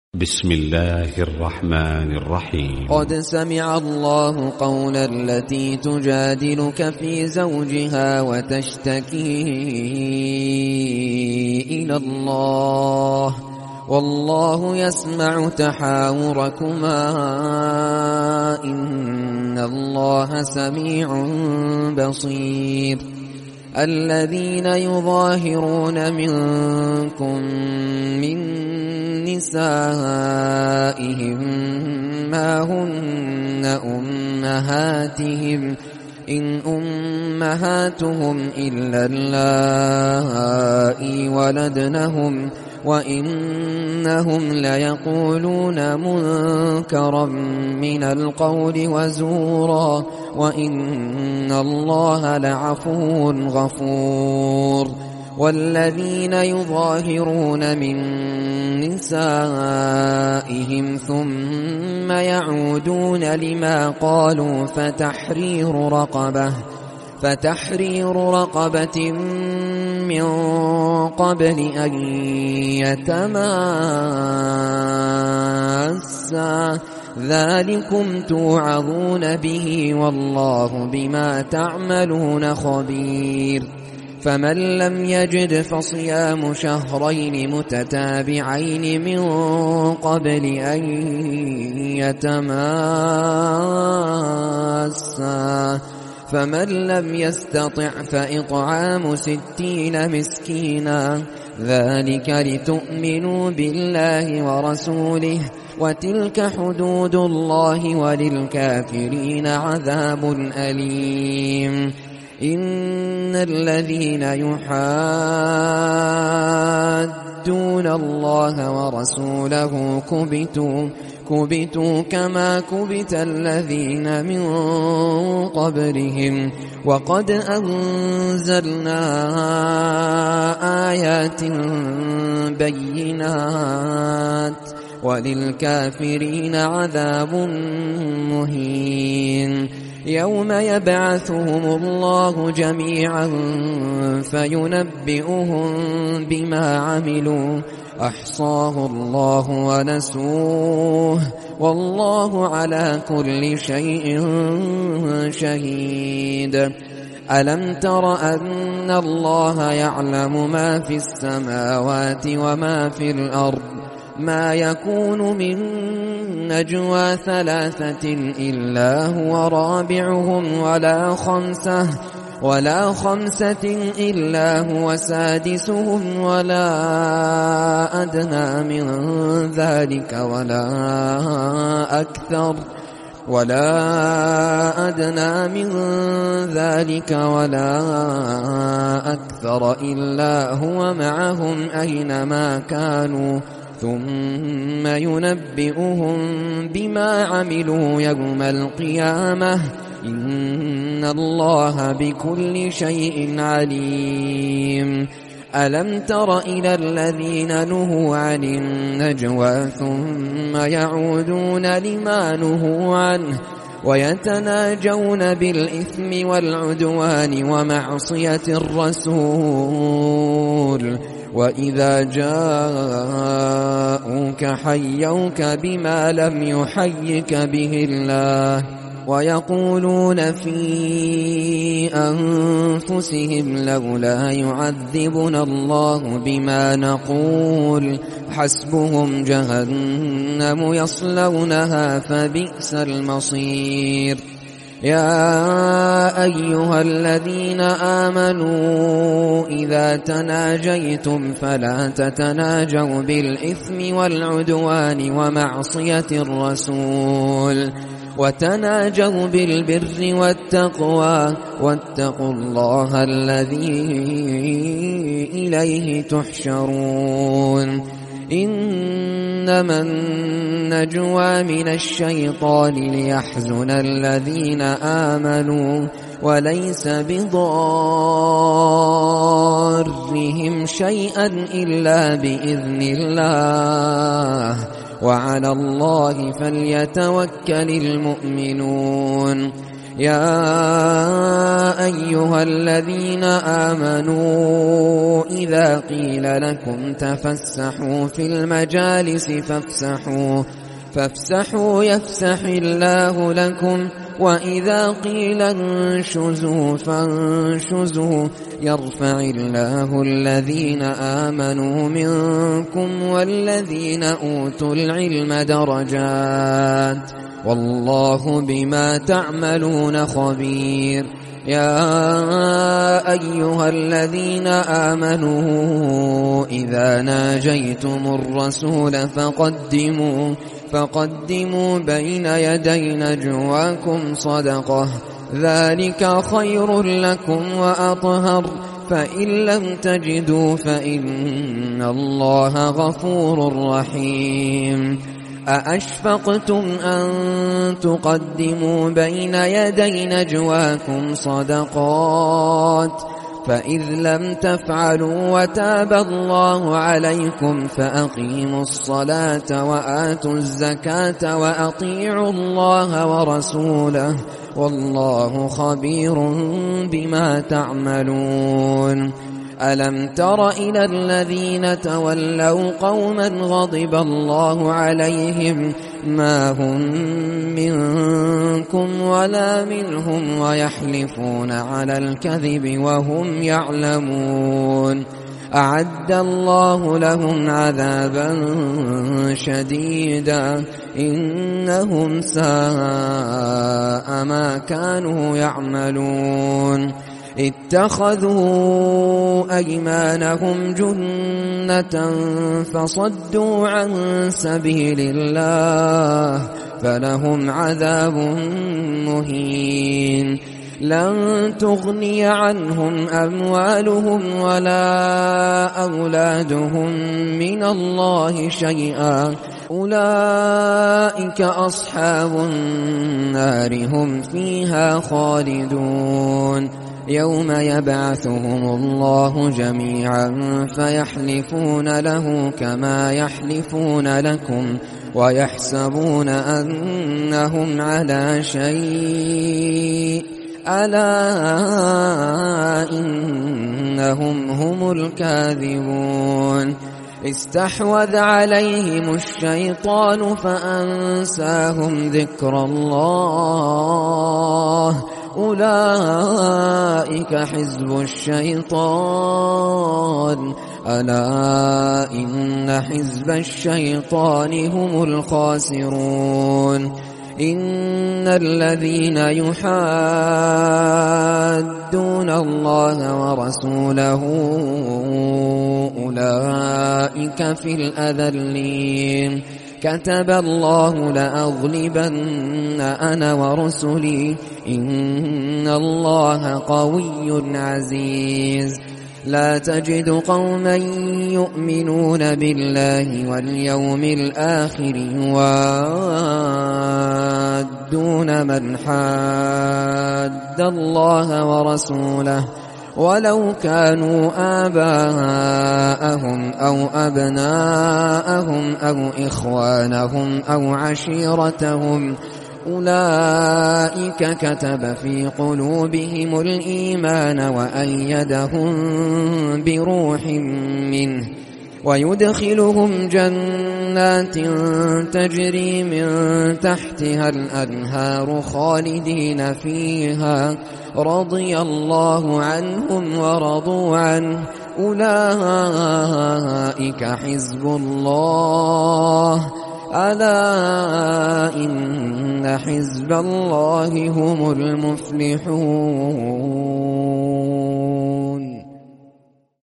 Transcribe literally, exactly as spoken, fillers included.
بسم الله الرحمن الرحيم. قد سمع الله قول التي تجادلك في زوجها وتشتكي إلى الله والله يسمع تحاوركما إن الله سميع بصير. الذين يظاهرون منكم من نسائهم ما هن أمهاتهم إن أمهاتهم إلا اللائي ولدنهم وإنهم ليقولون منكرا من القول وزورا وإن الله لعفو غفور. والذين يظاهرون من نسائهم ثم يعودون لما قالوا فتحرير رقبة فتحرير رقبة من قبل أن يتماسا ذلكم توعظون به والله بما تعملون خبير. فمن لم يجد فصيام شهرين متتابعين من قبل أن يتماسا فمن لم يستطع فإطعام ستين مسكينا ذلك لتؤمنوا بالله ورسوله وتلك حدود الله وللكافرين عذاب أليم. إن الذين يحادون الله ورسوله كبتوا كبتوا كما كبت الذين من قبلهم وقد أنزلنا آيات بينات وللكافرين عذاب مهين. يوم يبعثهم الله جميعا فينبئهم بما عملوا أحصاه الله ونسوه والله على كل شيء شهيد. ألم تر أن الله يعلم ما في السماوات وما في الأرض ما يكون من نجوى ثلاثة إلا هو رابعهم ولا خمسة ولا خمسة إلا هو سادسهم ولا أدنى من ذلك ولا أكثر ولا أدنى من ذلك ولا أكثر إلا هو معهم أينما كانوا ثم ينبئهم بما عملوا يوم القيامة إن الله بكل شيء عليم. ألم تر إلى الذين نهوا عن النجوى ثم يعودون لما نهوا عنه ويتناجون بالإثم والعدوان ومعصية الرسول وإذا جاءوك حيوك بما لم يحيك به الله ويقولون في أنفسهم لولا يعذبنا الله بما نقول حسبهم جهنم يصلونها فبئس المصير. يا أيها الذين آمنوا إذا تناجيتم فلا تتناجوا بالإثم والعدوان ومعصية الرسول وتناجوا بالبر والتقوى واتقوا الله الذي إليه تحشرون. إنما النجوى من الشيطان ليحزن الذين آمنوا وليس بضارهم شيئا إلا بإذن الله وعلى الله فليتوكل المؤمنون. يا أيها الذين آمنوا إذا قيل لكم تفسحوا في المجالس فافسحوا فافسحوا يفسح الله لكم وإذا قيل انشزوا فانشزوا يرفع الله الذين آمنوا منكم والذين أوتوا العلم درجات والله بما تعملون خبير. يا أيها الذين آمنوا إذا ناجيتم الرسول فقدموا فقدموا بين يدي نجواكم صدقة ذلك خير لكم وأطهر فإن لم تجدوا فإن الله غفور رحيم. أأشفقتم أن تقدموا بين يدي نجواكم صدقات فإذ لم تفعلوا وتاب الله عليكم فأقيموا الصلاة وآتوا الزكاة وأطيعوا الله ورسوله والله خبير بما تعملون. ألم تر إلى الذين تولوا قوما غضب الله عليهم ما هم منكم ولا منهم ويحلفون على الكذب وهم يعلمون أعد الله لهم عذابا شديدا إنهم ساء ما كانوا يعملون. اتخذوا أيمانهم جنة فصدوا عن سبيل الله فلهم عذاب مهين. لن تغني عنهم أموالهم ولا أولادهم من الله شيئا أولئك أصحاب النار هم فيها خالدون. يوم يبعثهم الله جميعا فيحلفون له كما يحلفون لكم ويحسبون أنهم على شيء ألا إنهم هم الكاذبون. استحوذ عليهم الشيطان فأنساهم ذكر الله أولئك حزب الشيطان ألا إن حزب الشيطان هم الخاسرون. إن الذين يحادون الله ورسوله أولئك في الأذلين. كتب الله لأغلبن أنا ورسلي إن الله قوي عزيز. لا تجد قوما يؤمنون بالله واليوم الآخر يوادون من حاد الله ورسوله ولو كانوا آباءهم أو أبناءهم أو إخوانهم أو عشيرتهم أولئك كتب في قلوبهم الإيمان وأيدهم بروح منه ويدخلهم جنات تجري من تحتها الأنهار خالدين فيها رضي الله عنهم ورضوا عنه أولئك حزب الله ألا إن حزب الله هم المفلحون.